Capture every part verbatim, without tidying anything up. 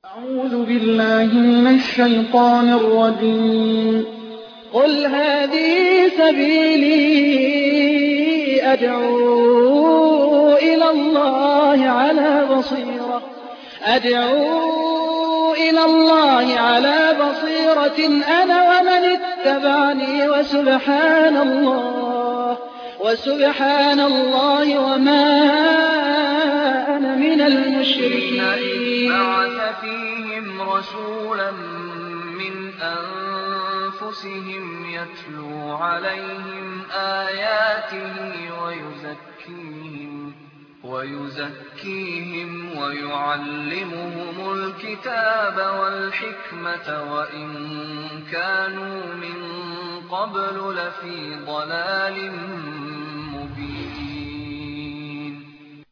أعوذ بالله من الشيطان الرجيم. قل هذه سبيلي أدعو إلى الله على بصيرة أدعو إلى الله على بصيرة أنا ومن اتبعني وسبحان الله وسبحان الله وما أنا من المشركين. إذ بعث فيهم رسولا من أنفسهم يتلو عليهم آياته ويزكيهم ويزكيهم ويعلمهم الكتاب والحكمة وإن كانوا من قبل لفي ضلال مبين.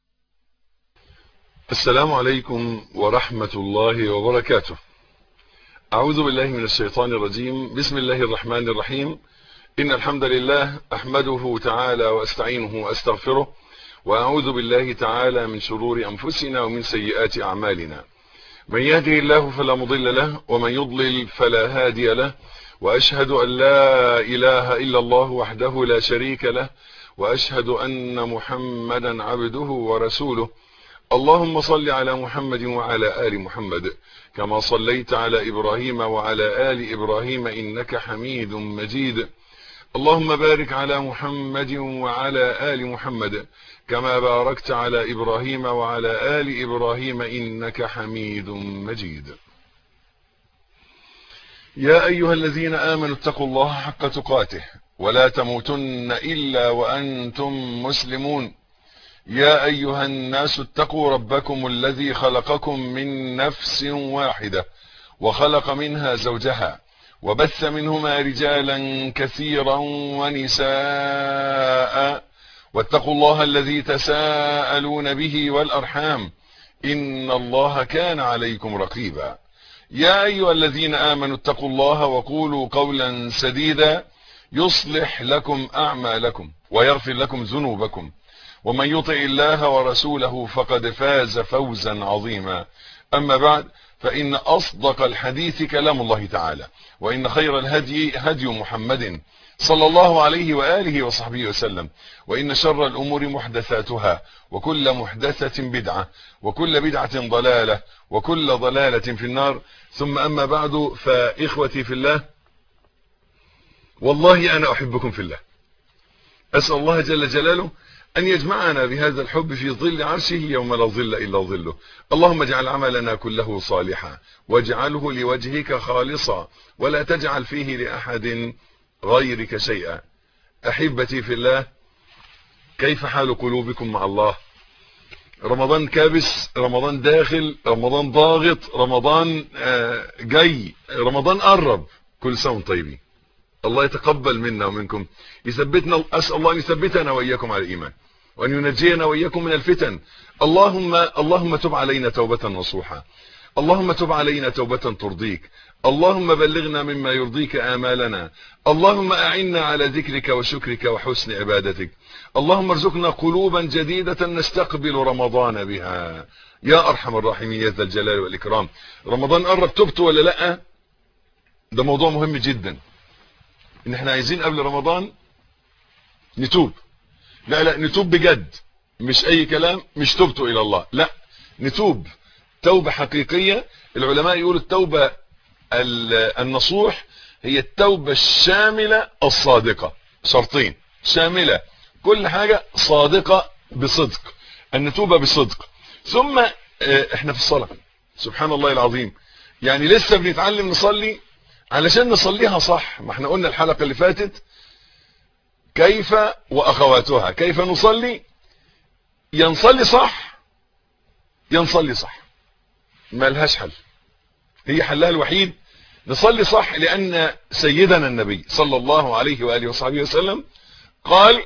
السلام عليكم ورحمة الله وبركاته. أعوذ بالله من الشيطان الرجيم. بسم الله الرحمن الرحيم. إن الحمد لله أحمده تعالى وأستعينه وأستغفره، وأعوذ بالله تعالى من شرور أنفسنا ومن سيئات أعمالنا. من يهده الله فلا مضل له، ومن يضلل فلا هادي له، وأشهد أن لا إله إلا الله وحده لا شريك له، وأشهد أن محمدا عبده ورسوله. اللهم صل على محمد وعلى آل محمد كما صليت على إبراهيم وعلى آل إبراهيم إنك حميد مجيد. اللهم بارك على محمد وعلى آل محمد كما باركت على إبراهيم وعلى آل إبراهيم إنك حميد مجيد. يا أيها الذين آمنوا اتقوا الله حق تقاته ولا تموتن إلا وأنتم مسلمون. يا أيها الناس اتقوا ربكم الذي خلقكم من نفس واحدة وخلق منها زوجها وبث منهما رجالا كثيرا ونساء، واتقوا الله الذي تساءلون به والأرحام إن الله كان عليكم رقيبا. يا أيها الذين آمنوا اتقوا الله وقولوا قولا سديدا يصلح لكم أعمالكم ويغفر لكم ذنوبكم، ومن يطع الله ورسوله فقد فاز فوزا عظيما. أما بعد، فإن أصدق الحديث كلام الله تعالى، وإن خير الهدي هدي محمد صلى الله عليه وآله وصحبه وسلم، وإن شر الأمور محدثاتها، وكل محدثة بدعة، وكل بدعة ضلالة، وكل ضلالة في النار. ثم أما بعد، فإخوتي في الله، والله أنا أحبكم في الله. أسأل الله جل جلاله أن يجمعنا بهذا الحب في ظل عرشه يوم لا ظل إلا ظله. اللهم اجعل عملنا كله صالحا، واجعله لوجهك خالصا، ولا تجعل فيه لأحد غيرك شيئا. أحبتي في الله، كيف حال قلوبكم مع الله؟ رمضان كابس، رمضان داخل، رمضان ضاغط، رمضان جاي، رمضان قرب. كل سنة وانتم طيبين. الله يتقبل منا ومنكم، يثبتنا. أسأل الله أن يثبتنا وإياكم على الإيمان، وأن ينجينا وإياكم من الفتن. اللهم اللهم تب علينا توبة نصوحا، اللهم تب علينا توبة ترضيك، اللهم بلغنا مما يرضيك آمالنا، اللهم أعنا على ذكرك وشكرك وحسن عبادتك، اللهم ارزقنا قلوبا جديدة نستقبل رمضان بها يا أرحم الراحمين يا ذا الجلال والإكرام. رمضان قرب، تبتوا ولا لأ؟ ده موضوع مهم جدا، ان احنا عايزين قبل رمضان نتوب. لا لا نتوب بجد، مش اي كلام، مش توبته الى الله، لا نتوب توبة حقيقية. العلماء يقولوا التوبة النصوح هي التوبة الشاملة الصادقة. شرطين: شاملة، كل حاجة، صادقة بصدق، ان نتوب بصدق. ثم احنا في الصلاة سبحان الله العظيم، يعني لسه بنتعلم نصلي علشان نصليها صح. ما احنا قلنا الحلقة اللي فاتت كيف واخواتها، كيف نصلي، ينصلي صح ينصلي صح، ما لهاش حل، هي حلها الوحيد نصلي صح. لان سيدنا النبي صلى الله عليه وآله وصحبه وسلم قال: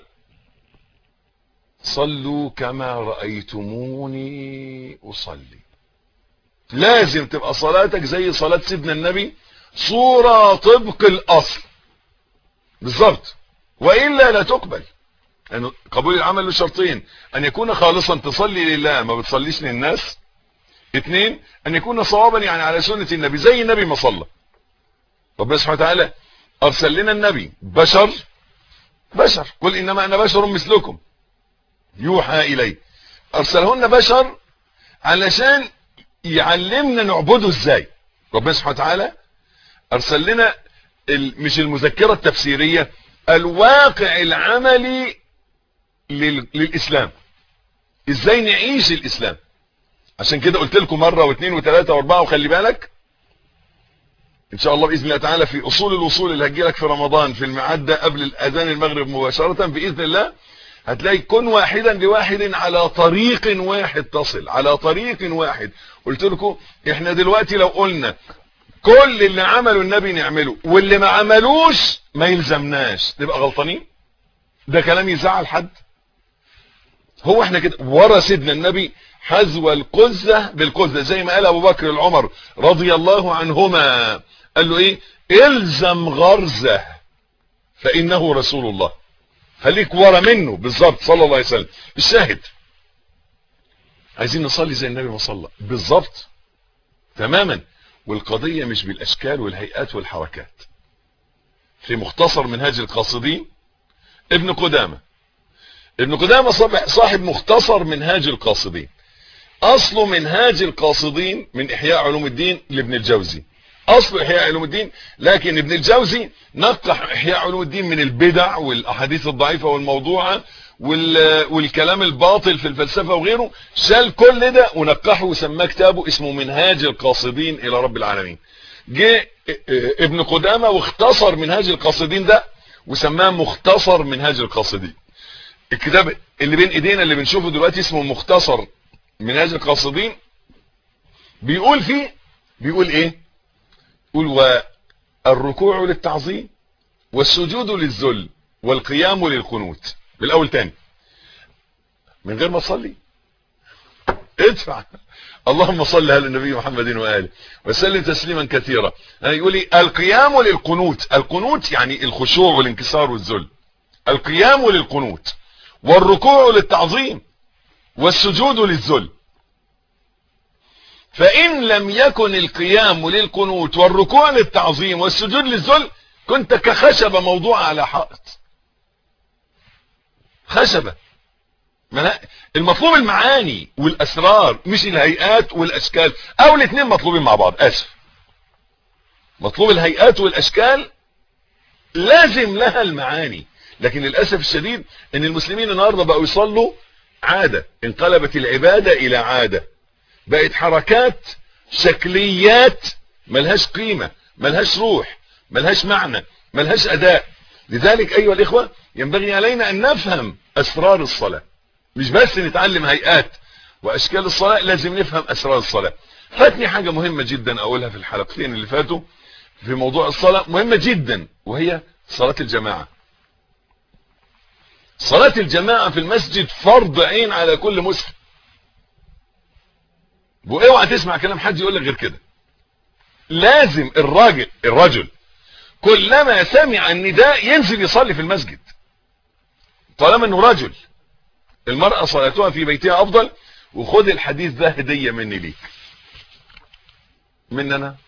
صلوا كما رأيتموني أصلي. لازم تبقى صلاتك زي صلاة سيدنا النبي، صورة طبق الأصل بالضبط، وإلا لا تقبل. قبول العمل له شرطين: ان يكون خالصا، تصلي لله ما بتصليش للناس، اثنين ان يكون صوابا يعني على سنة النبي زي النبي ما صلى. ربنا سبحانه وتعالى ارسل لنا النبي بشر بشر، قل انما انا بشر مثلكم يوحى الي. ارسلهن بشر علشان يعلمنا نعبده ازاي. ربنا سبحانه وتعالى ارسل لنا مش المذكرة التفسيرية، الواقع العملي للاسلام، ازاي نعيش الاسلام. عشان كده قلت لكم مرة واثنين وثلاثة واربعة، وخلي بالك ان شاء الله باذن الله تعالى في اصول الوصول اللي هتجيلك في رمضان في الميعاد ده قبل الاذان المغرب مباشرة باذن الله، هتلاقي كن واحدا لواحد على طريق واحد تصل، على طريق واحد. قلت لكم احنا دلوقتي لو قلنا كل اللي عمله النبي نعمله واللي ما عملوش ما يلزمناش، نبقى غلطانين. ده كلام يزعل حد؟ هو احنا كده ورا سيدنا النبي حذو القزة بالقزة، زي ما قال ابو بكر العمر رضي الله عنهما، قال له ايه؟ الزم غرزه فانه رسول الله. خليك ورا منه بالظبط صلى الله عليه وسلم. الشاهد عايزين نصلي زي النبي ما صلى بالظبط تماما. والقضية مش بالاشكال والهيئات والحركات. في مختصر منهاج القاصدين ابن قدامة ابن قدامة صاحب مختصر منهاج القاصدين، اصله منهاج القاصدين من احياء علوم الدين لابن الجوزي، اصل احياء علوم الدين، لكن ابن الجوزي نقح احياء علوم الدين من البدع والاحاديث الضعيفة والموضوعة والكلام الباطل في الفلسفة وغيره، شال كل ده ونقحه وسماه كتابه اسمه منهاج القاصدين الى رب العالمين. جه ابن قدامة واختصر منهاج القاصدين ده وسماه مختصر منهاج القاصدين. الكتاب اللي بين ايدينا اللي بنشوفه دلوقتي اسمه مختصر منهاج القاصدين، بيقول فيه بيقول ايه؟ يقول والركوع للتعظيم والسجود للذل والقيام للقنوت. بالاول تاني من غير ما تصلي ادفع اللهم صل على النبي محمد واله وسلم تسليما كثيرا. يقول لي القيام للقنوت، القنوت يعني الخشوع والانكسار والذل، القيام للقنوت والركوع للتعظيم والسجود للذل. فإن لم يكن القيام للقنوت والركوع للتعظيم والسجود للذل كنت كخشبة موضوعة على حائط. خشبة. المطلوب المعاني والأسرار مش الهيئات والأشكال، أو الاثنين مطلوبين مع بعض. آسف، مطلوب الهيئات والأشكال لازم لها المعاني، لكن للأسف الشديد ان المسلمين النهارده بقوا يصلوا عادة، انقلبت العبادة الى عادة، بقت حركات شكليات ملهاش قيمة ملهاش روح ملهاش معنى ملهاش اداء. لذلك ايها الاخوة ينبغي علينا ان نفهم اسرار الصلاة، مش بس نتعلم هيئات واشكال الصلاة، لازم نفهم اسرار الصلاة. فاتني حاجة مهمة جدا اقولها في الحلقتين اللي فاتوا في موضوع الصلاة، مهمة جدا، وهي صلاة الجماعة. صلاة الجماعة في المسجد فرض عين على كل مسلم، واوعى تسمع كلام حد يقول لك غير كده. لازم الراجل الرجل كلما سمع النداء ينزل يصلي في المسجد طالما انه رجل. المرأة صلاتها في بيتها افضل. وخد الحديث ده هدية مني ليك، من انا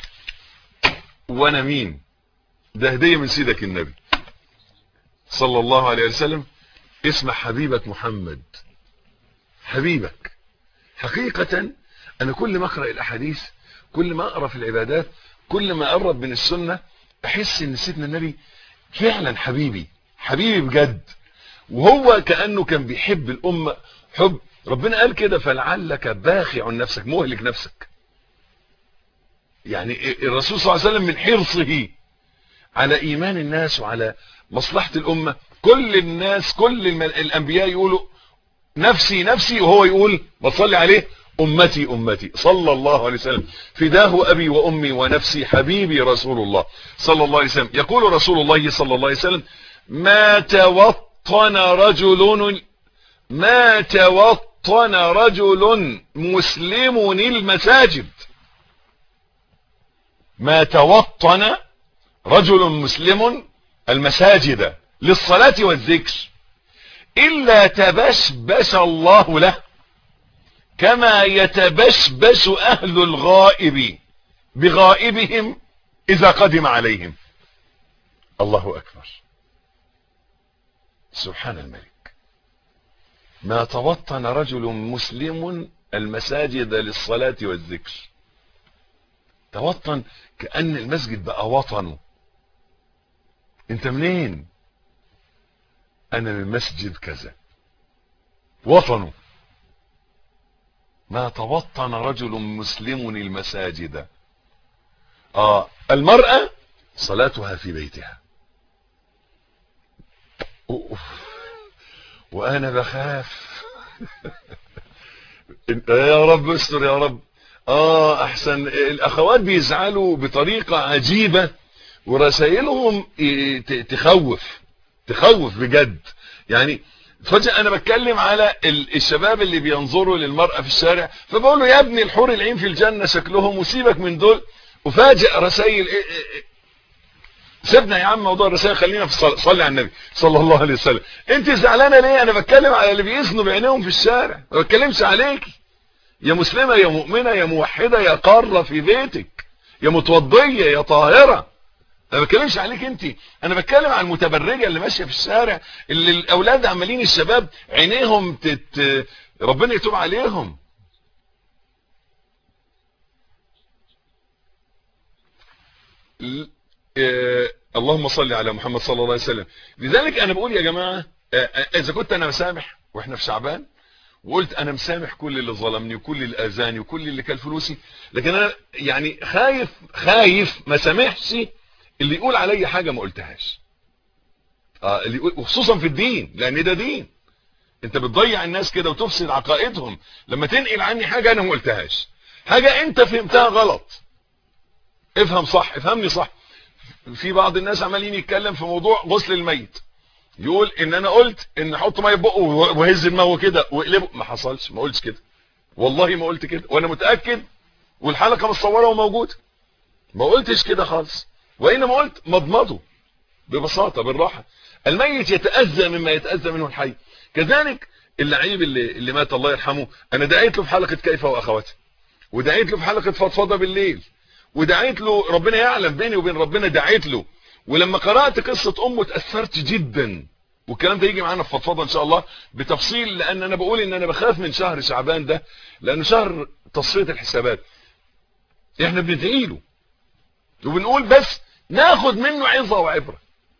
وانا مين؟ ده هدية من سيدك النبي صلى الله عليه وسلم. اسمع حبيبك محمد، حبيبك. حقيقة انا كل ما اقرأ الاحاديث، كل ما اقرأ في العبادات، كل ما اقرب من السنة، احس ان سيدنا النبي فعلا حبيبي، حبيبي بجد. وهو كأنه كان بيحب الامة حب ربنا قال كده فلعلك باخع نفسك، مهلك نفسك. يعني الرسول صلى الله عليه وسلم من حرصه على ايمان الناس وعلى مصلحة الامة، كل الناس كل الانبياء يقولوا نفسي نفسي، وهو يقول بصلي عليه امتي امتي صلى الله عليه وسلم. فداه ابي وامي ونفسي حبيبي رسول الله صلى الله عليه وسلم. يقول رسول الله صلى الله عليه وسلم ما توطن رجل ما توطن رجل مسلم المساجد، ما توطن رجل مسلم المساجد للصلاة والذكر إلا تبشبش الله له، كما يتبشبش أهل الغائب بغائبهم إذا قدم عليهم. الله أكبر. سبحان الملك. ما توطن رجل مسلم المساجد للصلاة والذكر. توطن كأن المسجد بقى وطنه. انت منين؟ انا من مسجد كذا، وطنه. ما توطن رجل مسلم المساجد. اه المرأة صلاتها في بيتها. أوف. وانا بخاف يا رب استر يا رب. اه احسن الاخوات بيزعلوا بطريقة عجيبة ورسائلهم تخوف تخوف بجد. يعني فجأة انا بتكلم على الشباب اللي بينظروا للمرأة في الشارع، فبقول له يا ابني الحور العين في الجنة شكلهم، وسيبك من دول. وفاجئ رسائل سيبنا يا عم موضوع الرسائل، خلينا في الصلاة. صلي على النبي صلى الله عليه وسلم. انت زعلانة ليه؟ انا بتكلم على اللي بيزنوا بعينيهم في الشارع، ما بتكلمش عليكي يا مسلمة يا مؤمنة يا موحدة يا قارة في بيتك يا متوضية يا طاهرة. انا ما بتكلمش عليك انت، انا بتكلم عن المتبرجة اللي ماشية في الشارع، اللي الاولاد عمالين الشباب عينيهم تت... ربنا يتوب عليهم. ل... آه... اللهم صل على محمد صلى الله عليه وسلم. لذلك انا بقول يا جماعة آه... اذا كنت انا مسامح واحنا في شعبان، وقلت انا مسامح كل اللي ظلمني وكل اللي اذاني وكل اللي كل فلوسي، لكن انا يعني خايف خايف ما سامحش اللي يقول علي حاجة ما قلتهاش. اه اللي يقول، وخصوصا في الدين، لان ده دين. انت بتضيع الناس كده وتفسد عقائدهم لما تنقل عني حاجة انا ما قلتهاش، حاجة انت فهمتها غلط. افهم صح، افهمني صح. في بعض الناس عمالين يتكلم في موضوع غسل الميت، يقول ان انا قلت ان احط ميه بقه وهز دماغه كده واقلبه. ما حصلش، ما قلتش كده، والله ما قلت كده، وانا متاكد والحلقه متصوره وموجوده. ما قلتش كده خالص، وانما قلت مضمضه ببساطه بالراحه. الميت يتاذى مما يتاذى منه الحي. كذلك اللعيب اللي اللي مات الله يرحمه، انا دعيت له في حلقه كيف واخواتها، ودعيت له في حلقه فضفضه بالليل، ودعيت له ربنا يعلم بيني وبين ربنا، دعيت له. ولما قرأت قصة امه اتأثرت جدا، والكلام ده يجي معانا في فضفضه ان شاء الله بتفصيل، لان انا بقول ان انا بخاف من شهر شعبان ده، لانه شهر تصفية الحسابات. احنا بندعي له وبنقول بس ناخد منه عظة وعبرة،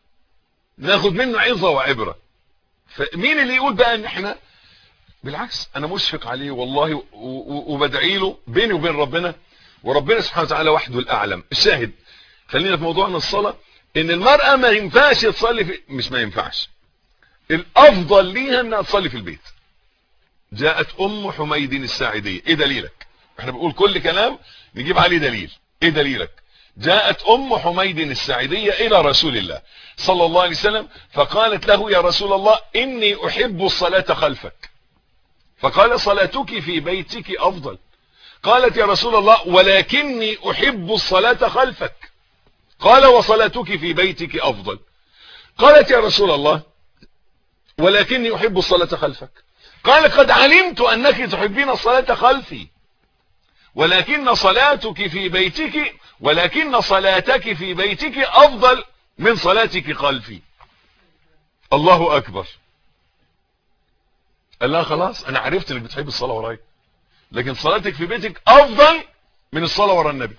ناخد منه عظة وعبرة. فمين اللي يقول بقى ان احنا بالعكس؟ انا مشفق عليه والله وبدعي له بيني وبين ربنا، وربنا سبحانه وتعالى وحده الاعلم. الشاهد خلينا في موضوعنا الصلاة، ان المرأة ما ينفعش تصلي في، مش ما ينفعش، الافضل ليها انها تصلي في البيت. جاءت ام حميد الساعدية. ايه دليلك؟ احنا بنقول كل كلام نجيب عليه دليل. ايه دليلك؟ جاءت ام حميد الساعدية الى رسول الله صلى الله عليه وسلم، فقالت له يا رسول الله اني احب الصلاة خلفك. فقال صلاتك في بيتك افضل. قالت يا رسول الله ولكني احب الصلاة خلفك. قال وصلاتك في بيتك افضل. قالت يا رسول الله ولكني احب الصلاة خلفك. قال قد علمت انك تحبين الصلاة خلفي، ولكن صلاتك في بيتك ولكن صلاتك في بيتك افضل من صلاتك خلفي. الله اكبر. قال لها خلاص انا عرفت انك بتحب الصلاة ورايا، لكن صلاتك في بيتك افضل من الصلاة ورا النبي.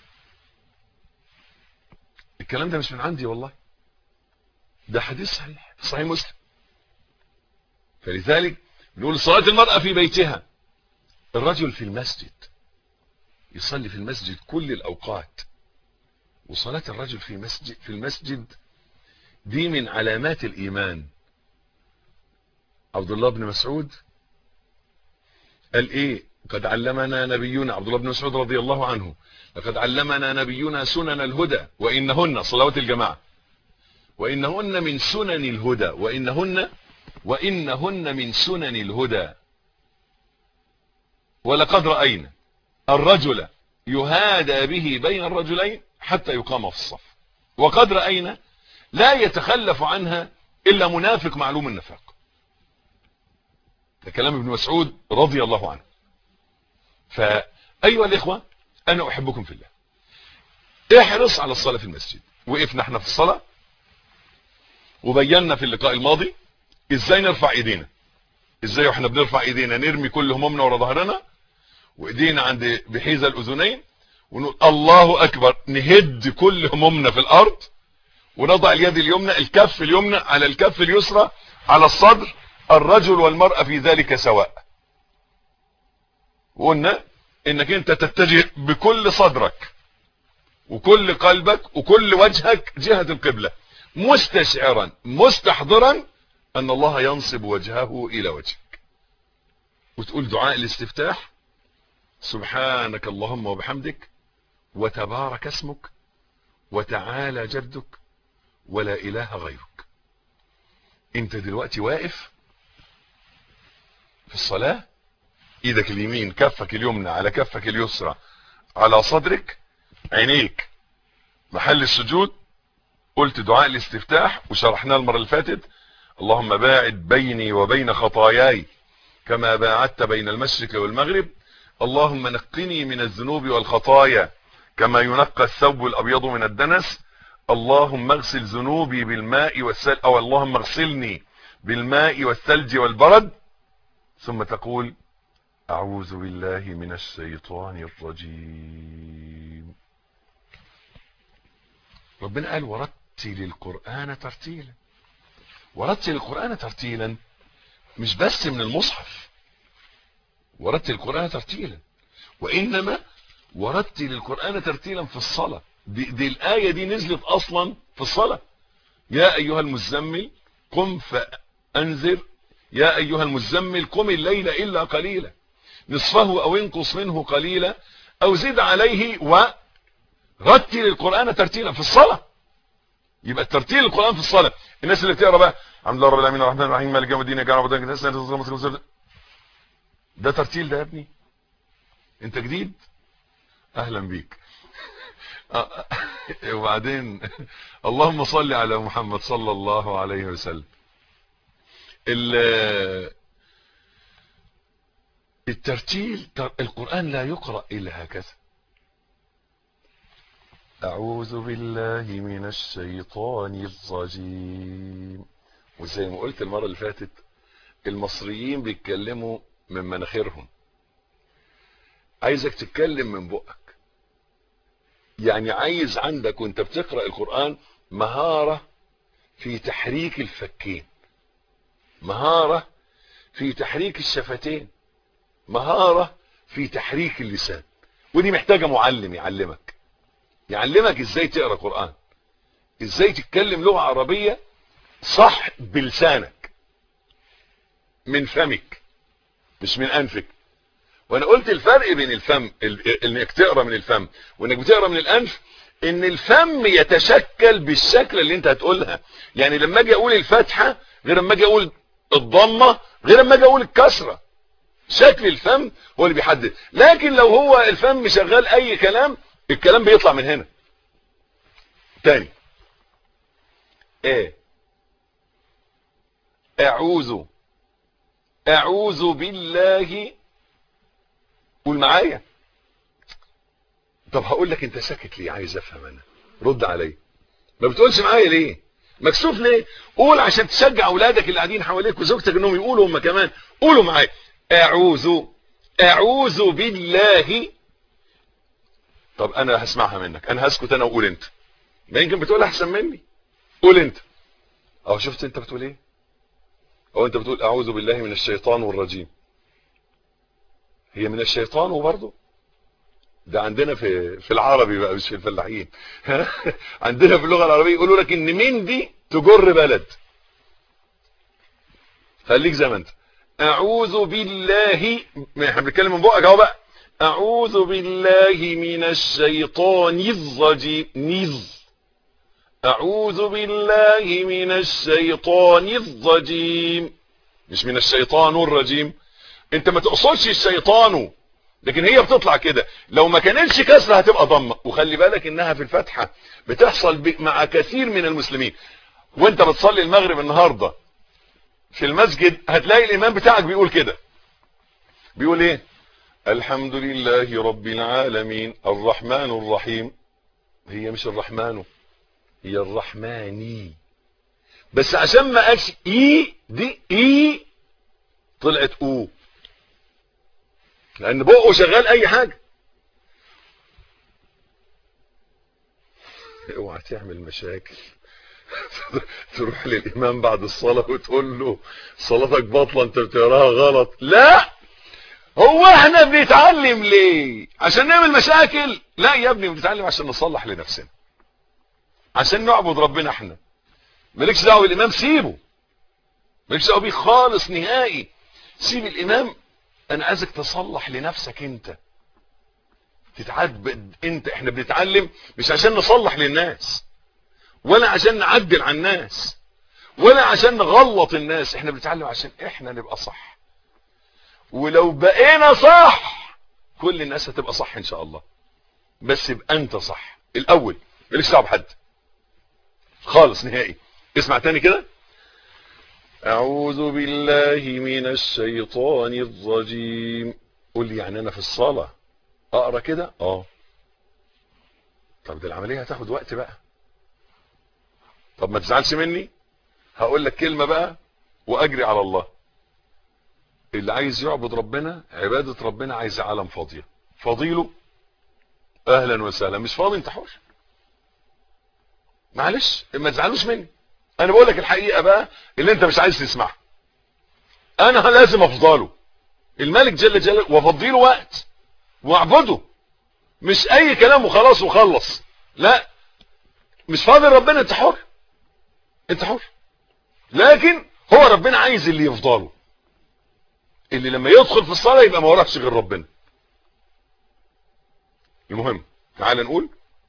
الكلام ده مش من عندي والله، ده حديث صحيح في صحيح مسلم. فلذلك نقول صلاة المرأة في بيتها. الرجل في المسجد يصلي في المسجد كل الأوقات، وصلاة الرجل في مسجد في المسجد دي من علامات الإيمان. عبد الله بن مسعود قال ايه؟ قد علمنا نبينا، عبد الله بن مسعود رضي الله عنه، لقد علمنا نبينا سنن الهدى وإنهن صلوات الجماعة، وإنهن من سنن الهدى، وإنهن وإنهن من سنن الهدى. ولقد رأينا الرجل يهادى به بين الرجلين حتى يقام في الصف، وقد رأينا لا يتخلف عنها إلا منافق معلوم النفاق. ده كلام ابن مسعود رضي الله عنه. فأيها الإخوة أنا أحبكم في الله. احرص على الصلاة في المسجد. وقفنا احنا في الصلاة وبينا في اللقاء الماضي ازاي نرفع ايدينا، ازاي واحنا بنرفع ايدينا نرمي كل همومنا ورا ظهرنا وايدينا عند بحيز الاذنين ونقول الله اكبر، نهد كل همومنا في الارض ونضع اليد اليمنى الكف اليمنى على الكف اليسرى على الصدر، الرجل والمرأة في ذلك سواء. وقلنا انك انت تتجه بكل صدرك وكل قلبك وكل وجهك جهة القبلة، مستشعرا مستحضرا ان الله ينصب وجهه الى وجهك، وتقول دعاء الاستفتاح سبحانك اللهم وبحمدك وتبارك اسمك وتعالى جدك ولا اله غيرك. انت دلوقتي واقف في الصلاة، ايدك اليمين كفك اليمنى على كفك اليسرى على صدرك، عينيك محل السجود، قلت دعاء الاستفتاح وشرحناه المرة اللي فاتت، اللهم باعد بيني وبين خطاياي كما باعدت بين المشرق والمغرب، اللهم نقني من الذنوب والخطايا كما ينقى الثوب الابيض من الدنس، اللهم اغسل ذنوبي بالماء والثلج، او اللهم اغسلني بالماء والثلج والبرد، ثم تقول اعوذ بالله من الشيطان الرجيم. ربنا قال ورتل القرآن ترتيلا. ورتل القرآن ترتيلا مش بس من المصحف، ورتل القرآن ترتيلا، وإنما ورتل القرآن ترتيلا في الصلاة. دي, دي الآية دي نزلت أصلا في الصلاة. يا أيها المزمل قم فأنذر، يا أيها المزمل قم الليل إلا قليلا نصفه أو انقص منه قليلا أو زد عليه ورتل القرآن ترتيلا في الصلاة. يبقى ترتيل القرآن في الصلاة. الناس اللي بتقرا بقى الحمد لله رب العالمين الرحمن الرحيم مالك يوم الدين اياك نعبد واياك نستعين، ده ترتيل ده يا ابني؟ انت جديد؟ اهلا بيك. وبعدين اللهم صل على محمد صلى الله عليه وسلم. الترتيل، القرآن لا يقرأ الا هكذا. اعوذ بالله من الشيطان الرجيم. وزي ما قلت المرة اللي فاتت المصريين بيتكلموا من مناخيرهم، عايزك تتكلم من بقك. يعني عايز عندك وانت بتقرأ القرآن مهارة في تحريك الفكين، مهارة في تحريك الشفتين، مهارة في تحريك اللسان. ودي محتاجة معلم يعلمك، يعلمك ازاي تقرأ قرآن، ازاي تتكلم لغة عربية صح بلسانك من فمك مش من انفك. وانا قلت الفرق بين الفم انك تقرا من الفم وانك بتقرا من الانف، ان الفم يتشكل بالشكل اللي انت هتقولها. يعني لما اجي اقول الفتحه غير لما اجي اقول الضمه غير لما اجي اقول الكسره. شكل الفم هو اللي بيحدد. لكن لو هو الفم شغال اي كلام الكلام بيطلع من هنا. تاني ايه اعوذ اعوذ بالله، قول معايا. طب هقول لك انت ساكت ليه؟ عايز افهم انا، رد عليا. ما بتقولش معايا ليه؟ مكسوف ليه؟ قول عشان تشجع اولادك اللي قاعدين حواليك وزوجتك انهم يقولوا هم كمان. قولوا معايا اعوذ اعوذ بالله. طب انا هسمعها منك، انا هسكت انا وقول انت. ما يمكن بتقول احسن مني، قول انت. اهو شفت انت بتقول ايه؟ او انت بتقول اعوذ بالله من الشيطان والرجيم. هي من الشيطان وبرضه ده عندنا في في العربي بقى مش في الفلاحين. عندنا في اللغه العربيه يقولوا لك ان من دي تجر بلد. خليك زي ما انت. اعوذ بالله، احنا بنتكلم من بقك اهو بقى. اعوذ بالله من الشيطان الرجيم. نز اعوذ بالله من الشيطان الرجيم، مش من الشيطان الرجيم. انت ما تقصدش الشيطان، لكن هي بتطلع كده. لو ما كانتش كسره هتبقى ضمه. وخلي بالك انها في الفتحه بتحصل مع كثير من المسلمين. وانت بتصلي المغرب النهارده في المسجد هتلاقي الامام بتاعك بيقول كده، بيقول ايه؟ الحمد لله رب العالمين الرحمن الرحيم. هي مش الرحمن، هي الرحماني، بس عشان ما قالش اي دي اي طلعت او، لان بقه شغال اي حاجه. اوعى تعمل مشاكل تروح للامام بعد الصلاه وتقول له صلاتك باطله انت بتقراها غلط. لا، هو احنا بنتعلم ليه؟ عشان نعمل مشاكل؟ لا يا ابني، بنتعلم عشان نصلح لنفسنا، عشان نعبد ربنا احنا. مالكش دعوه بالامام، سيبه، مالكش دعوه بيه خالص نهائي. سيب الامام، انا عايزك تصلح لنفسك انت، تتعبد انت. احنا بنتعلم مش عشان نصلح للناس، ولا عشان نعدل على الناس، ولا عشان نغلط الناس. احنا بنتعلم عشان احنا نبقى صح، ولو بقينا صح كل الناس هتبقى صح ان شاء الله. بس يبقى انت صح الاول، مالكش دعوه بحد خالص نهائي. اسمع تاني كده. اعوذ بالله من الشيطان الرجيم. قول لي يعني انا في الصلاه اقرا كده؟ اه. طب دي العمليه هتاخد وقت بقى. طب ما تزعلش مني، هقول لك كلمه بقى واجري على الله. اللي عايز يعبد ربنا، عباده ربنا عايزه عالم فاضيه. فاضيله اهلا وسهلا، مش فاضي انت حر. معلش ما تزعلوش مني، انا بقول لك الحقيقه بقى اللي انت مش عايز تسمعها. انا لازم افضله الملك جل جلاله وافضيله وقت واعبده، مش اي كلام وخلاص وخلص. لا، مش فاضي ربنا، انت حر، انت حر. لكن هو ربنا عايز اللي يفضله، اللي لما يدخل في الصلاه يبقى ما وراكش غير ربنا. المهم تعال نقول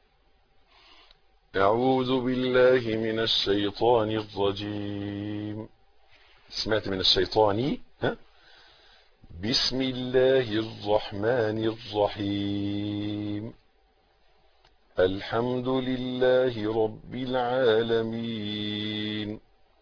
اعوذ بالله من الشيطان الرجيم. سمعت من الشيطاني؟ ها؟ بسم الله الرحمن الرحيم. الحمد لله رب العالمين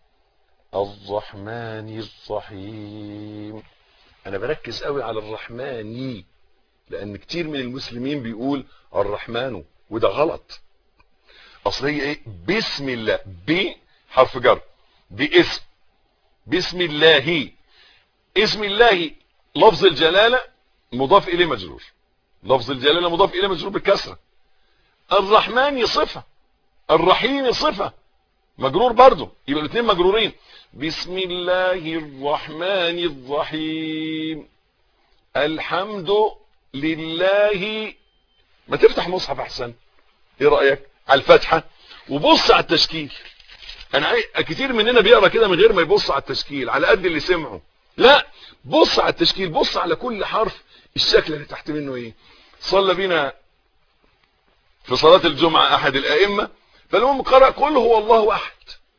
الرحمن الرحيم. انا بركز قوي على الرحمن، لان كتير من المسلمين بيقول الرحمن، وده غلط. اصل هي ايه؟ بسم الله، ب حرف جر، دي اسم. بسم الله، اسم الله لفظ الجلاله مضاف اليه مجرور، لفظ الجلاله مضاف اليه مجرور بالكسره. الرحمن صفه، الرحيم صفه مجرور برضه، يبقى الاثنين مجرورين. بسم الله الرحمن الرحيم الحمد لله. ما تفتح مصحف احسن، ايه رايك؟ على الفتحه وبص على التشكيل. انا كتير مننا بيقرا كده من غير ما يبص على التشكيل، على قد اللي سمعه. لا، بص على التشكيل، بص على كل حرف الشكل اللي تحت منه ايه. صلى بينا في صلاه الجمعه احد الائمه، فالمهم قرأ قل هو الله احد.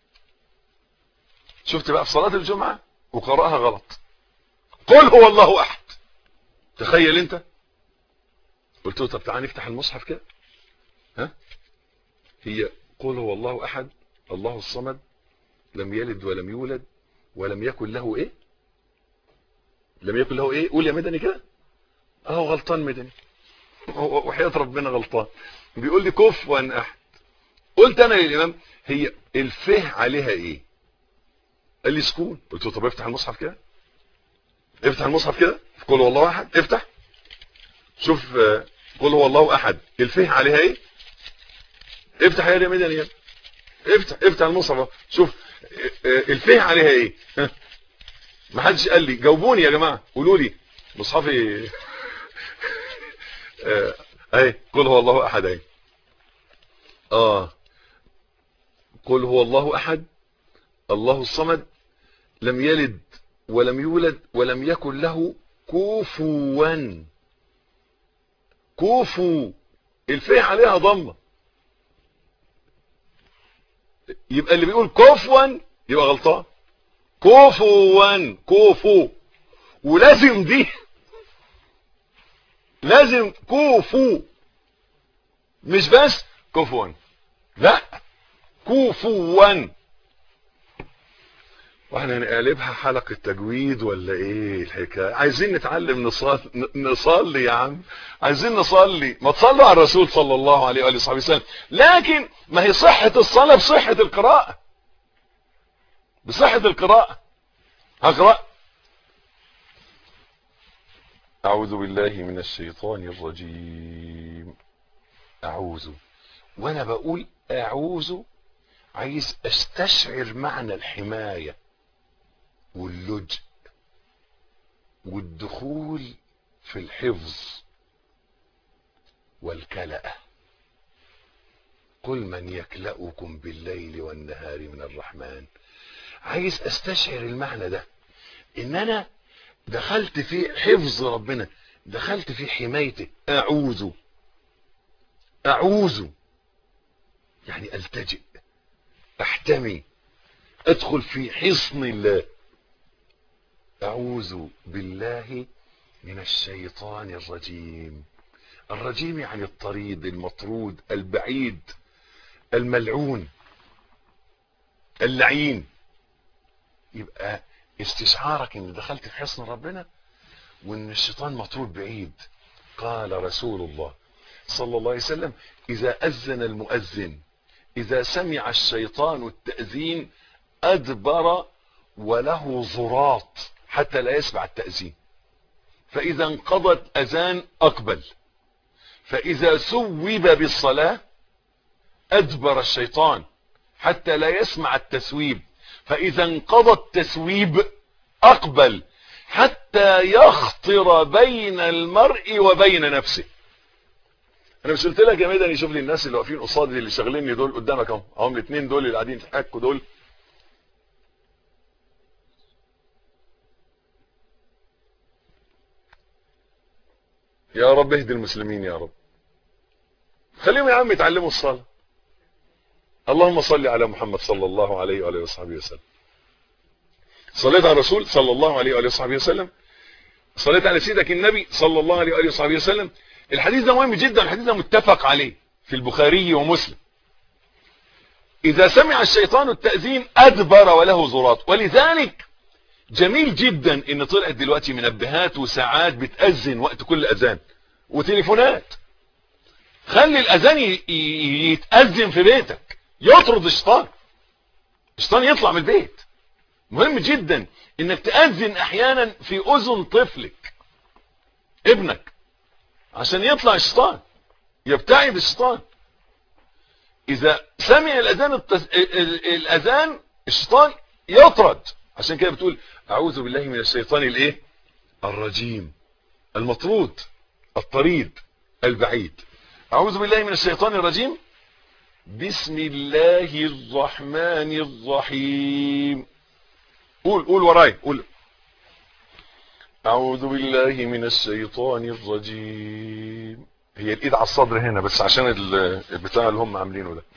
شفت بقى في صلاه الجمعه وقرأها غلط، قل هو الله احد. تخيل انت. قلت له طب تعالى نفتح المصحف كده. ها، هي قل هو الله احد الله الصمد لم يلد ولم يولد ولم يكن له ايه؟ لم يكن له ايه؟ قول يا مدني كده. اهو غلطان مدني، وحياة ربنا غلطان. بيقول لي كفوا احد. قلت انا للامام هي الفه عليها ايه؟ قال لي سكون. قلت له طب افتح المصحف كده، افتح المصحف كده، قل هو الله احد، افتح شوف قل هو الله احد الفه عليها ايه. افتح يا مدني يا افتح افتح المصحف شوف الفه عليها ايه. ما حدش قال لي. جاوبوني يا جماعه، قولوا لي مصحفي اهي قل هو الله احد اهي. اه قل هو الله احد الله الصمد لم يلد ولم يولد ولم يكن له كفوا. كفو الفه عليها ضمه، يبقى اللي بيقول كفوا يبقى غلطان. كفوا كفو، ولازم دي لازم كفو، مش بس كفوا، لا كفوا. واحنا هنقلبها حلقة تجويد ولا ايه الحكاية؟ عايزين نتعلم نصلي نصلي يا عم، عايزين نصلي. ما تصلوا على الرسول صلى الله عليه وآله وصحبه وسلم. لكن ما هي صحة الصلاة بصحة القراءة، بصحة القراءة. هقرأ: أعوذ بالله من الشيطان الرجيم. أعوذ، وأنا بقول أعوذ عايز أستشعر معنى الحماية واللجأ والدخول في الحفظ والكلأة. قل من يكلأكم بالليل والنهار من الرحمن. عايز استشعر المعنى ده، ان انا دخلت في حفظ ربنا، دخلت في حمايته. اعوذ، اعوذ يعني التجئ، احتمي، ادخل في حصن الله. اعوذ بالله من الشيطان الرجيم. الرجيم يعني الطريد، المطرود، البعيد، الملعون، اللعين. يبقى استشعارك ان دخلت في حصن ربنا وان الشيطان مطرود بعيد. قال رسول الله صلى الله عليه وسلم: اذا اذن المؤذن اذا سمع الشيطان التأذين ادبر وله ضراط حتى لا يسمع التأذين، فاذا انقضت اذان اقبل، فاذا سوب بالصلاة ادبر الشيطان حتى لا يسمع التسويب، فاذا انقضى التسويب اقبل حتى يخطر بين المرء وبين نفسه. انا مش قلت لك يا ميدان يشوف لي الناس اللي واقفين قصادي اللي شغاليني دول قدامك اهو، اهم الاثنين دول اللي قاعدين يتحكوا دول. يا رب اهدي المسلمين يا رب، خليهم يا عم يتعلموا الصلاة. اللهم صل على محمد صلى الله عليه وآله وصحبه وسلم. صليت على الرسول صلى الله عليه وآله وصحبه وسلم، صليت على سيدك النبي صلى الله عليه وآله وصحبه وسلم. الحديث ده مهم جدا، الحديث ده متفق عليه في البخاري ومسلم. إذا سمع الشيطان التأذين أدبر وله ضراط. ولذلك جميل جدا إن طلعت دلوقتي منبهات وساعات بتأذن وقت كل أذان وتليفونات. خلي الأذان يتأذن في بيتك، يطرد الشيطان، الشيطان يطلع من البيت. مهم جدا انك تأذن احيانا في اذن طفلك ابنك عشان يطلع الشيطان، يبتعد الشيطان. اذا سمع الاذان التز... الاذان الشيطان يطرد. عشان كده بتقول اعوذ بالله من الشيطان الايه الرجيم، المطرود، الطريد، البعيد. اعوذ بالله من الشيطان الرجيم. بسم الله الرحمن الرحيم. قول قول وراي، قول اعوذ بالله من الشيطان الرجيم. هي الايد على الصدر هنا بس عشان البتاع اللي هم عاملينه ده.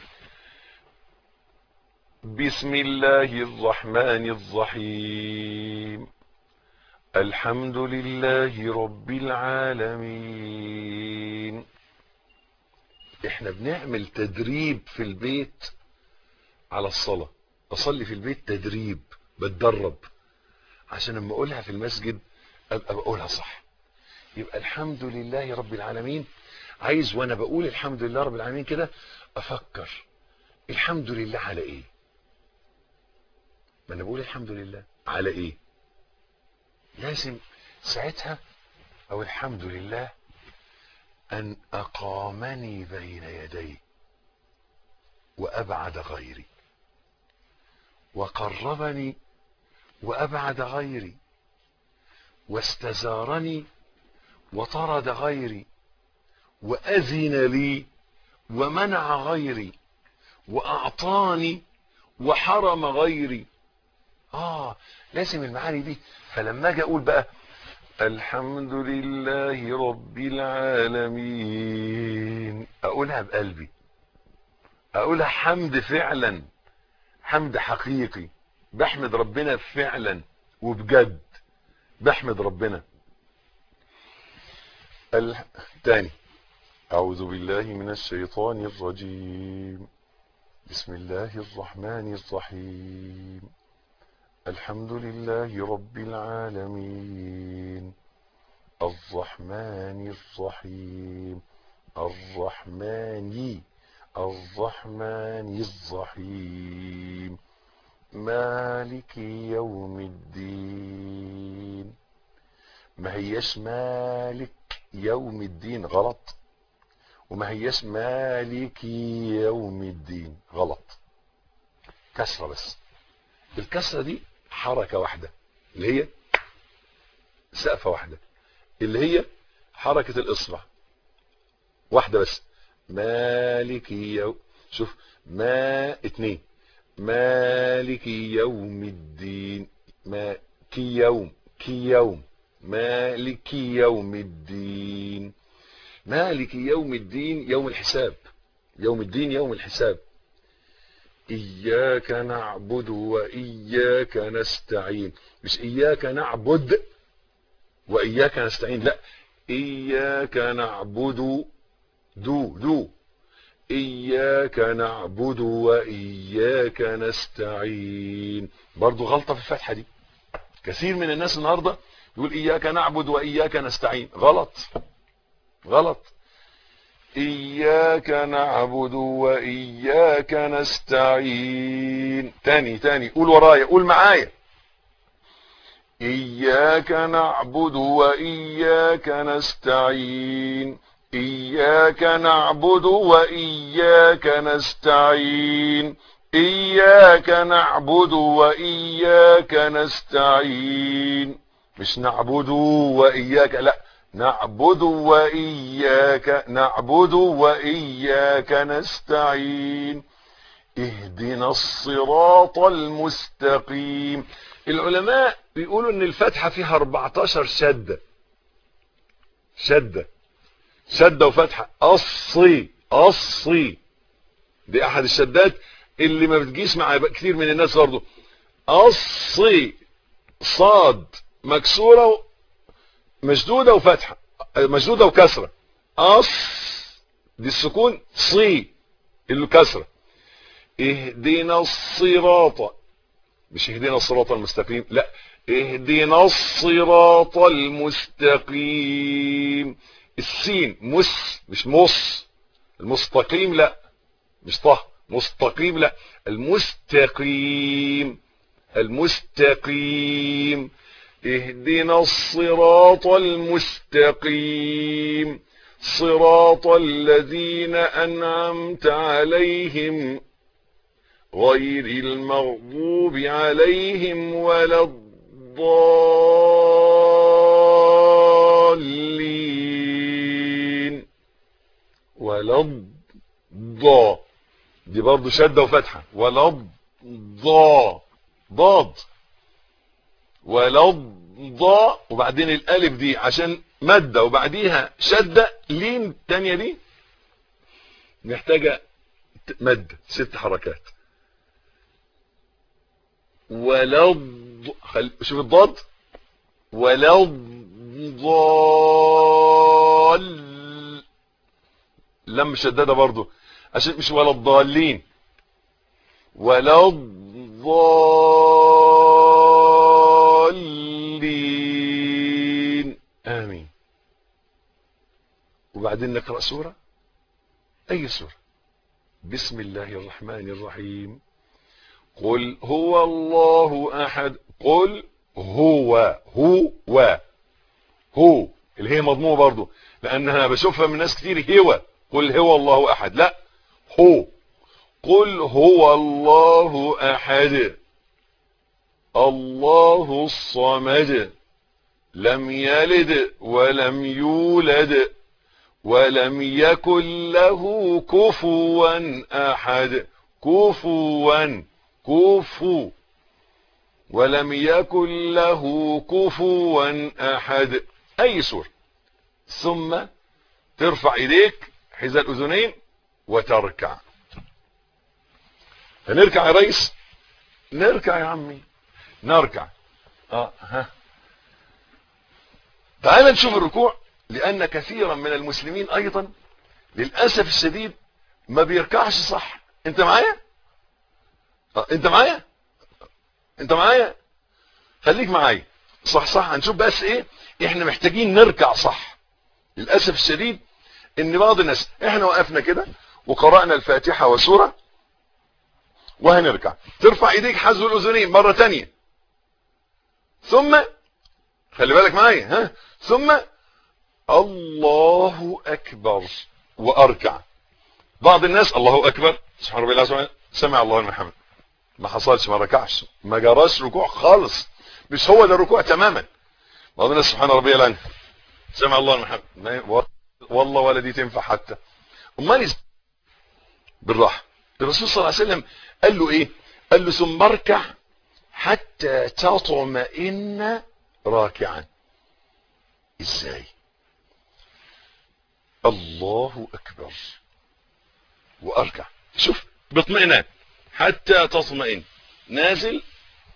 بسم الله الرحمن الرحيم. الحمد لله رب العالمين. احنا بنعمل تدريب في البيت على الصلاة. اصلي في البيت تدريب، بتدرب عشان لما اقولها في المسجد ابقى بقولها صح. يبقى الحمد لله رب العالمين. عايز وانا بقول الحمد لله رب العالمين كده افكر الحمد لله على ايه. ما انا بقول الحمد لله على ايه، لازم ساعتها او الحمد لله ان اقامني بين يدي وابعد غيري، وقربني وابعد غيري، واستزارني وطرد غيري، واذن لي ومنع غيري، واعطاني وحرم غيري. اه لازم المعاني دي. فلما اجي اقول بقى الحمد لله رب العالمين اقولها بقلبي، اقولها حمد فعلا، حمد حقيقي، بحمد ربنا فعلا وبجد بحمد ربنا. تاني اعوذ بالله من الشيطان الرجيم. بسم الله الرحمن الرحيم. الحمد لله رب العالمين الرحمن الرحيم الرحمن الرحمن الرحيم مالك يوم الدين. ما هيش مالك يوم الدين غلط، وما هيش مالك يوم الدين غلط، كسرة بس. الكسرة دي حركة واحدة اللي هي سقفة واحدة اللي هي حركة الإصبع واحدة بس. مالك يوم، شوف ما اتنين مالك يوم الدين، ما كي يوم كي يوم مالك يوم الدين. مالك يوم الدين يوم الحساب، يوم الدين يوم الحساب. إياك نعبد وإياك نستعين، مش إياك نعبد وإياك نستعين، لا إياك نعبد دو دو إياك نعبد وإياك نستعين. برضو غلطة في الفتحة دي. كثير من الناس النهاردة يقول إياك نعبد وإياك نستعين، غلط غلط. إياك نعبد وإياك نستعين. تاني تاني قول ورايا، قول معايا. إياك نعبد وإياك نستعين إياك نعبد وإياك نستعين إياك نعبد وإياك نستعين. مش نعبد وإياك، لا نعبد وإياك نعبد وإياك نستعين. اهدنا الصراط المستقيم. العلماء بيقولوا ان الفتحة فيها أربعتاشر شدة، شدة شدة وفتحة. أصي أصي دي أحد الشدات اللي ما بتجيش مع كثير من الناس برضه. أصي صاد مكسورة مشدودة وفتحة، مشدودة وكسرة. أص دي السكون، صي الكسرة. اهدنا الصراط، مش اهدنا الصراط المستقيم، لا اهدنا الصراط المستقيم. السين مس مش مص. المستقيم لا مش طه، مستقيم لا، المستقيم المستقيم. اهدنا الصراط المستقيم صراط الذين أنعمت عليهم غير المغضوب عليهم ولا الضالين. ولا الضا دي برضو شدة وفتحة. ولا الضا ضاد. ولا الضا وبعدين الالف دي عشان مادة وبعديها شدة لين التانية دي محتاجة مادة ست حركات. ولا الض... خل... شوف الضاد. ولا الضال لم مشددة برضو عشان مش ولا الضالين. ولا الضالين. آمين. وبعدين نقرأ سورة، أي سورة. بسم الله الرحمن الرحيم. قل هو الله أحد. قل هو هو هو اللي هي مضمومة برضو لأنها بشوفها من ناس كتير هو. قل هو الله أحد، لا هو. قل هو الله أحد الله الصمد لم يلد ولم يولد ولم يكن له كفوا أحد. كفوا كفو ولم يكن له كفوا أحد. أي سورة. ثم ترفع إيديك حذاء الأذنين وتركع. هنركع يا ريس؟ نركع يا عمي، نركع. اه ها تعال نشوف الركوع. لأن كثيرا من المسلمين أيضا للأسف الشديد ما بيركعش صح. انت معايا؟ اه انت معايا؟ انت معايا؟ خليك معايا صح صح. هنشوف بس ايه احنا محتاجين نركع صح. للاسف الشديد ان بعض الناس احنا وقفنا كده وقرأنا الفاتحة وسورة وهنركع، ترفع ايديك حذو الاذنين مرة تانية، ثم خلي بالك معايا ها، ثم الله اكبر واركع. بعض الناس الله اكبر سبحان ربي العظيم سمع الله لمن حمده، ما حصلش، ما ركعش، ما جراش ركوع خالص، مش هو ده الركوع تماما. بعض الناس سبحان ربي العظيم سمع الله لمن حمده، والله ولا دي تنفع حتى. امال بالراحه. الرسول صلى الله عليه وسلم قال له ايه؟ قال له ثم اركع حتى تطمئن راكعا. ازاي؟ الله اكبر واركع، شوف باطمئنان حتى تطمئن، نازل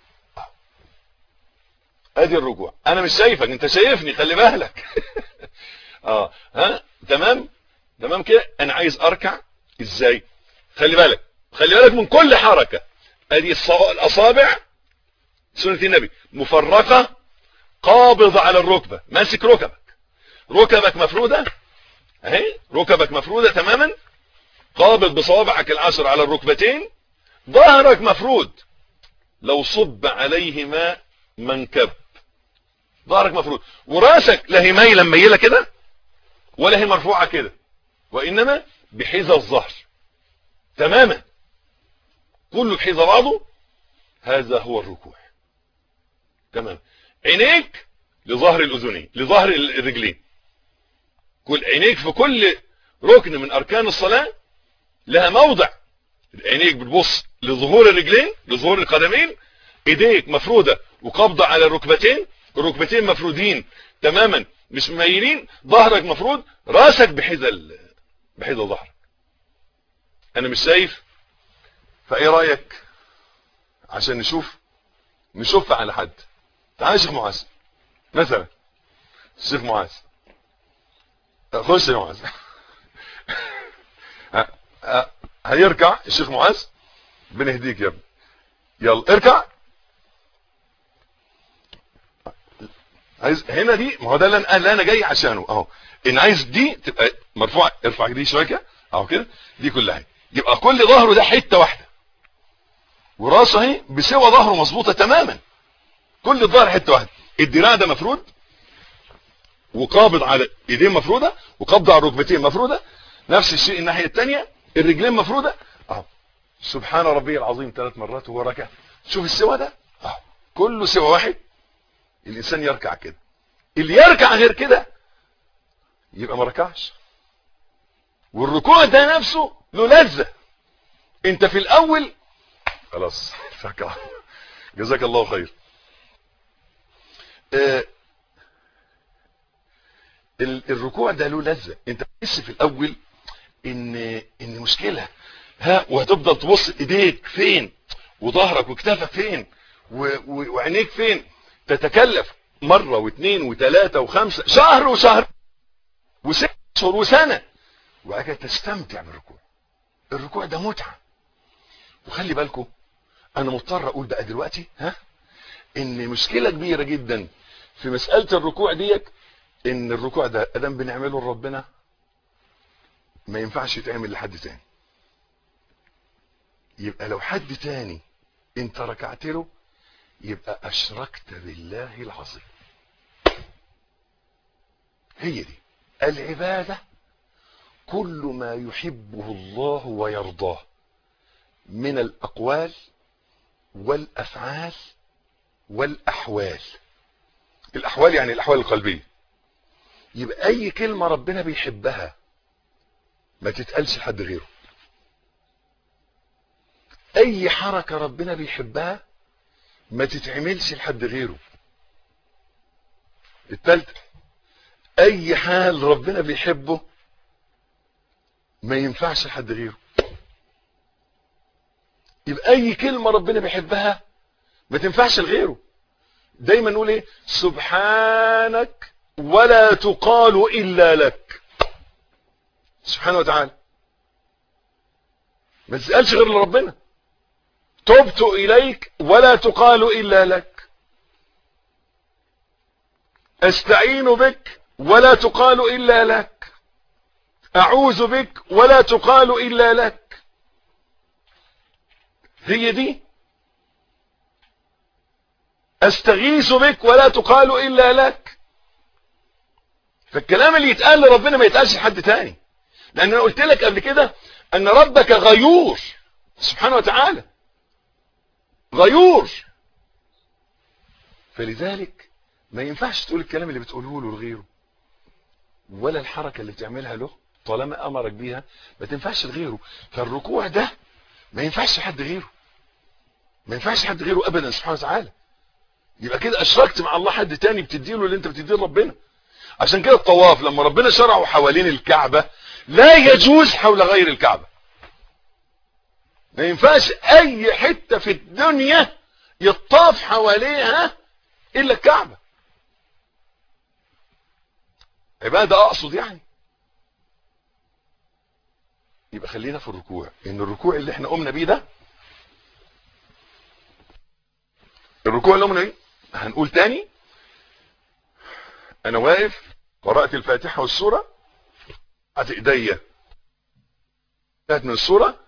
ادي الركوع. انا مش شايفك، انت شايفني، خلي بالك. اه ها تمام تمام كده. انا عايز اركع ازاي؟ خلي بالك خلي بالك من كل حركة. ادي الاصابع سنة النبي مفرقة، قابض على الركبة، ماسك ركبك، ركبك مفرودة اهي، ركبك مفرودة تماما، قابض بصوابعك العشر على الركبتين، ظهرك مفرود، لو صب عليه ماء منكب، ظهرك مفرود، وراسك لا هي مايله ميله كده ولا هي مرفوعه كده، وانما بحذا الظهر تماما، كله بحذا بعضه. هذا هو الركوع تمام. عينيك لظهر الاذنين، لظهر الرجلين، كل عينيك في كل ركن من اركان الصلاه لها موضع. عينيك بتبص لظهور الرجلين، لظهور القدمين، ايديك مفروده وقبضه على الركبتين، الركبتين مفرودين تماما مش مايلين، ظهرك مفرود، راسك بحذا بحذا ظهرك. انا مش شايف، فايه رايك عشان نشوف نشوف على حد؟ تعال يا شيخ معاذ مثلا، الشيخ معاذ خش يا معاذ. هيركع الشيخ معاذ، بنهديك يا ابني، يلا اركع. عايز هنا دي، ما هو ده اللي انا, اللي أنا جاي عشانه اهو. ان عايز دي تبقى مرفوعه، ارفع دي شويه كده اهو كده، دي كلها يبقى كل ظهره ده حته واحده، وراسه اهي بسوى ظهره مظبوطه تماما، كل الظهر حته واحده. الدراع ده مفرود وقابض على ايدين مفروده، وقبض على الركبتين مفروده، نفس الشيء الناحيه الثانيه، الرجلين مفروده اهو. سبحان ربي العظيم ثلاث مرات وهو راكع، شوف السوى ده اهو، كله سوى واحد. الانسان يركع كده، اللي يركع غير كده يبقى ما ركعش. والركوع ده نفسه له لذة. انت في الاول خلاص ركع، جزاك الله خير. آه الركوع ده له لذة. انت بتحس في الاول ان ان مشكلة ها، وهتفضل تبص ايديك فين وظهرك وكتافك فين وعينيك فين، تتكلف مرة واثنين وثلاثة وخمسة، شهر وشهر وست شهور وسنة، وبعد كده تستمتع بالركوع. الركوع ده متعة. وخلي بالكم انا مضطر اقول بقى دلوقتي ها، ان مشكلة كبيرة جدا في مسألة الركوع ديت، ان الركوع ده ادام بنعمله لربنا ما ينفعش يتعمل لحد تاني. يبقى لو حد تاني انت ركعت له يبقى اشركت بالله العظيم. هي دي العبادة، كل ما يحبه الله ويرضاه من الاقوال والافعال والاحوال. الاحوال يعني الاحوال القلبية. يبقى اي كلمة ربنا بيحبها ما تتقالش لحد غيره. اي حركة ربنا بيحبها ما تتعملش لحد غيره. التالتة، اي حال ربنا بيحبه ما ينفعش لحد غيره. يبقى اي كلمة ربنا بيحبها ما تنفعش لغيره. دايما نقول ايه؟ سبحانك ولا تقال الا لك. سبحانه وتعالى ما تسألش غير لربنا. تبت اليك ولا تقال الا لك. استعين بك ولا تقال الا لك، اعوذ بك ولا تقال الا لك. هي دي استغيث بك ولا تقال الا لك. فالكلام اللي يتقال لربنا ما يتقالش لحد تاني، لان انا قلت لك قبل كده ان ربك غيور سبحانه وتعالى، غيور. فلذلك ما ينفعش تقول الكلام اللي بتقوله له لغيره، ولا الحركة اللي بتعملها له طالما امرك بيها ما تنفعش لغيره. فالركوع ده ما ينفعش حد غيره، ما ينفعش حد غيره ابدا سبحانه وتعالى. يبقى كده اشركت مع الله حد تاني بتديله اللي انت بتديه لربنا. عشان كده الطواف لما ربنا شرعه حوالين الكعبة لا يجوز حول غير الكعبة. ما ينفعش اي حتة في الدنيا يطاف حواليها الا الكعبة. عبادة اقصد يعني. يبقى خلينا في الركوع، ان الركوع اللي احنا قمنا بيه ده، الركوع اللي قمنا بيه هنقول تاني. انا واقف قرأت الفاتحة والسورة، قعدت ايديا انتهت من السورة،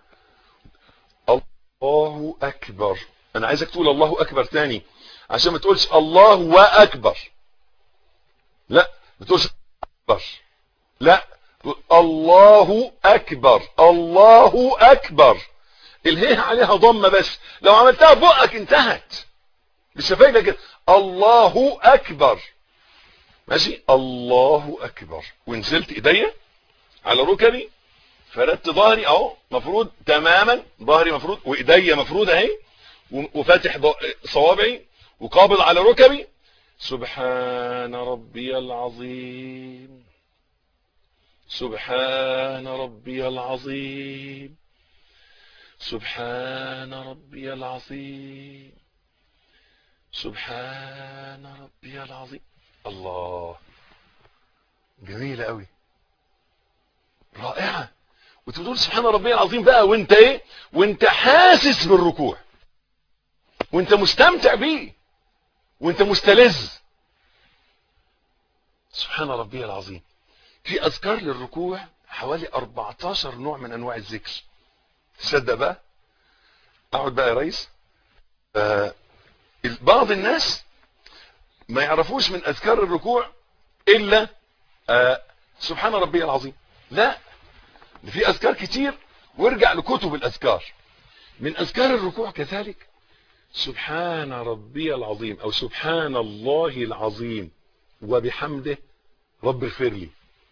الله اكبر. انا عايزك تقول الله اكبر تاني عشان ما تقولش الله واكبر، لا ما تقولش اكبر، لا الله اكبر، الله اكبر. الهيه عليها ضمه بس، لو عملتها بقك انتهت بالشفايف كده، الله اكبر. ماشي، الله اكبر. ونزلت ايديا على ركبي، فردت ظهري اهو مفروض تماما، ظهري مفروض وايديا مفروض اهي، وفاتح صوابعي وقابض على ركبي. سبحان ربي العظيم، سبحان ربي العظيم، سبحان ربي العظيم، سبحان ربي العظيم. الله، جميلة قوي، رائعة. وتقول سبحان ربي العظيم بقى وانت ايه، وانت حاسس بالركوع، وانت مستمتع بيه، وانت مستلذ. سبحان ربي العظيم. في اذكار للركوع حوالي أربعتاشر نوع من انواع الذكر. تصدق بقى؟ اقعد بقى يا ريس. آه بعض الناس ما يعرفوش من اذكار الركوع الا آه سبحان ربي العظيم. لا، في اذكار كتير، وارجع لكتب الاذكار. من اذكار الركوع كذلك سبحان ربي العظيم، او سبحان الله العظيم وبحمده رب اغفر لي.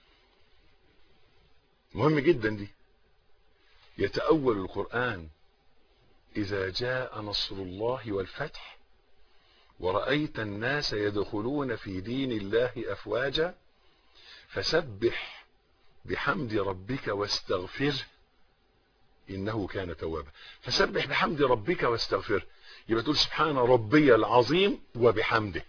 مهم جدا دي. يتأول القرآن إذا جاء نصر الله والفتح ورأيت الناس يدخلون في دين الله أفواجا فسبح بحمد ربك واستغفره إنه كان توابا. فسبح بحمد ربك واستغفره، يبقى تقول سبحان ربي العظيم وبحمده،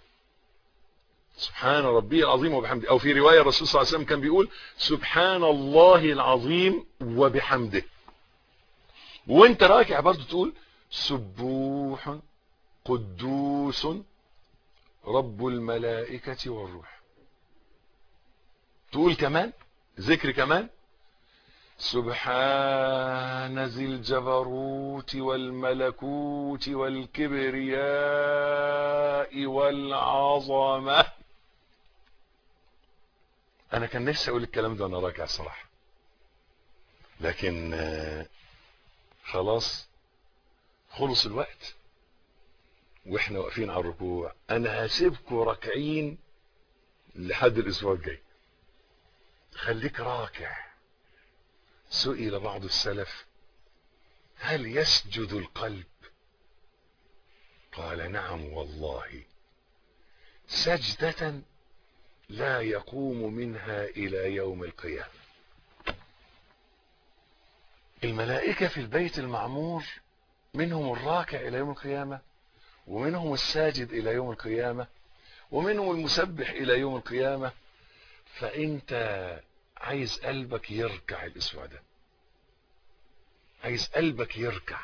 سبحان ربي العظيم وبحمده. او في رواية الرسول صلى الله عليه وسلم كان بيقول سبحان الله العظيم وبحمده. وانت راكع برضو تقول سبوح قدوس رب الملائكة والروح. تقول كمان ذكر كمان سبحان ذي الجبروت والملكوت والكبرياء والعظمة. انا كان نفسي اقول الكلام ده وانا راكع الصراحة، لكن خلاص خلص الوقت واحنا واقفين على الركوع. انا هسيبكم راكعين لحد الاسبوع الجاي، خليك راكع. سئل بعض السلف هل يسجد القلب؟ قال نعم والله، سجدة لا يقوم منها الى يوم القيامة. الملائكة في البيت المعمور منهم الراكع الى يوم القيامة، ومنهم الساجد الى يوم القيامة، ومنهم المسبح الى يوم القيامة. فانت عايز قلبك يركع الاسبوع ده، عايز قلبك يركع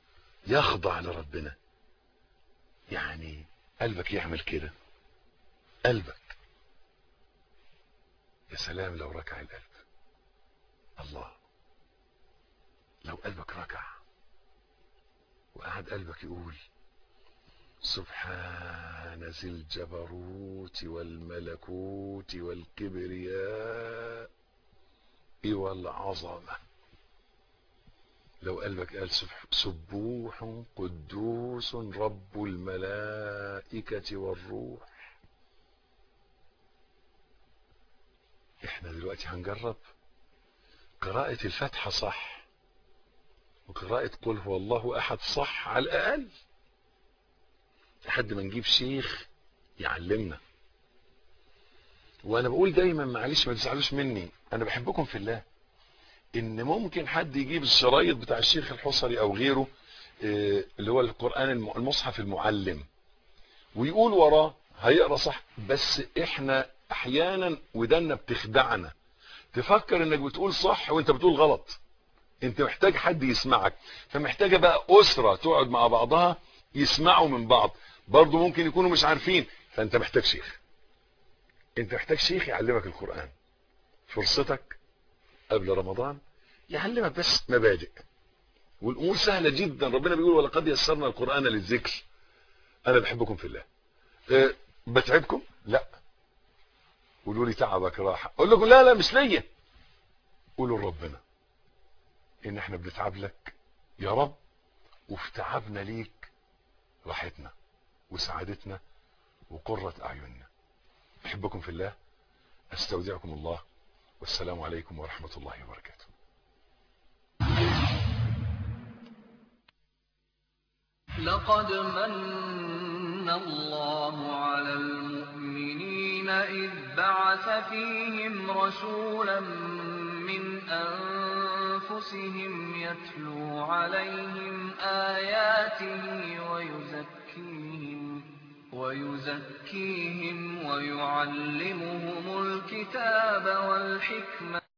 يخضع لربنا، يعني قلبك يعمل كده قلبك. يا سلام لو ركع القلب، الله، لو قلبك ركع وقعد قلبك يقول سبحان ذي الجبروت والملكوت والكبرياء والعظمة. لو قلبك قال سبوح قدوس رب الملائكة والروح. احنا دلوقتي هنجرب قراءة الفاتحة صح، وقراءة قل هو الله احد صح على الاقل، لحد ما نجيب شيخ يعلمنا. وانا بقول دايما معلش ما تزعلوش مني، انا بحبكم في الله، ان ممكن حد يجيب الشرايط بتاع الشيخ الحصري او غيره اللي هو القرآن المصحف المعلم ويقول وراه هيقرا صح، بس احنا احيانا ودنا بتخدعنا، تفكر انك بتقول صح وانت بتقول غلط. انت محتاج حد يسمعك، فمحتاجه بقى اسره تقعد مع بعضها يسمعوا من بعض، برضو ممكن يكونوا مش عارفين، فانت محتاج شيخ. انت محتاج شيخ يعلمك القرآن. فرصتك قبل رمضان يعلمك بس مبادئ، والامور سهله جدا. ربنا بيقول ولقد يسرنا القرآن للذكر. انا بحبكم في الله. أه بتعبكم؟ لا. قولوا لي تعبك راحه، اقول لكم لا لا مش ليا. قولوا لربنا ان احنا بنتعب لك يا رب، وفي تعبنا ليك راحتنا وسعادتنا وقرة اعيننا. بحبكم في الله، استودعكم الله، والسلام عليكم ورحمة الله وبركاته. لقد من الله على المؤمنين إذ بعث فيهم رسولا من أنفسهم يتلو عليهم آياته ويزكيهم ويزكيهم ويعلمهم الكتاب والحكمة